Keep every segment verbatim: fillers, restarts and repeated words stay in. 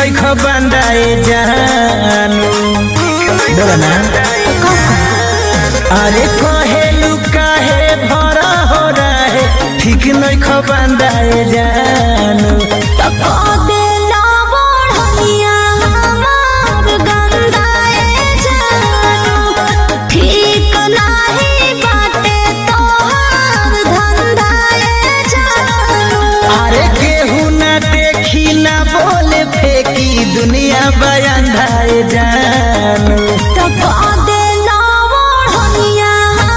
नहीं खबंदाए जानू बोला ना अरे कहेलू काहे भरा हो रहे ठीक नहीं खबंदाए जानू दुनिया बयांधाए जानू तो कादे लावण हनिया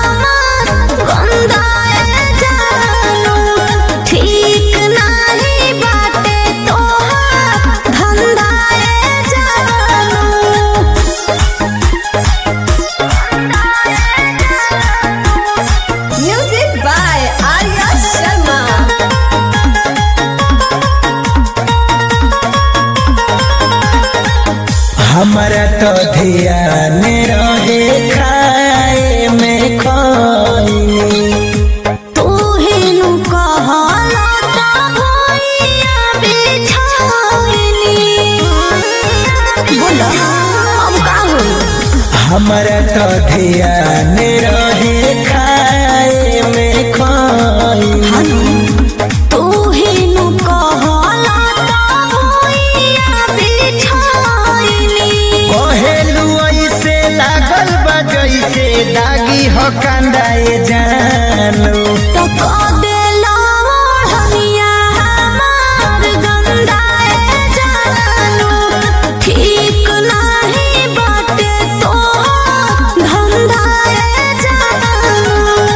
गंधाए जानू ठीक नहीं बाटे तोहार धंधाए जानू म्यूजिक बाय आर्या शर्मा हमारा तो ध्यान रहे खाए में खोइनी तू ही नु कहला ता भैया बिछाइनी बोला अब का होई हमारा तो ध्यान रहे खाए में खोइनी तू ही नु कहला ता भैया बिछाइनी कहेलू ऐसे लागल बा जैसे दागी हो कंदाए जानू तो कादे लावण हनिया हमार गंधाए जानू ठीक नहीं बाटे तोहार धंधाए जानू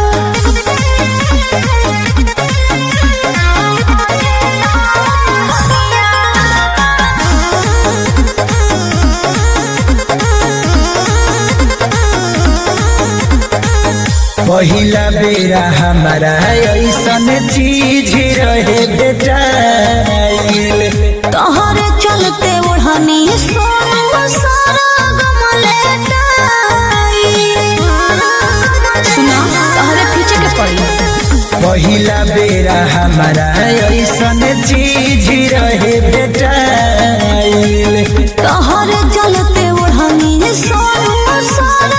पहिला बेरा हमारा ऐसन चीज रहे बेटाइल तोहरे चलते ओढ़नी सोनू सारा गमलेटाई सुना तोहरे पीछे के पड़ी पहिला बेरा हमारा ऐसन चीज रहे बेटाइल तोहरे चलते ओढ़नी सोनू सारा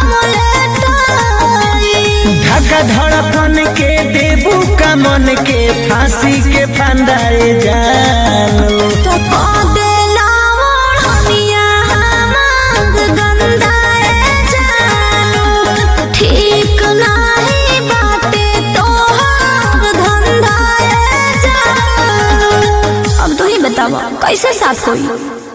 गमलेटाई धक्का धड़कन के देबू का मन के फांसी के फंदाए जानू तो कादे लावण हनिया हमार गंधाए जानू ठीक नहीं बाटे तोहार धंधाए जानू अब तू ही बतावा कैसे साथ होई।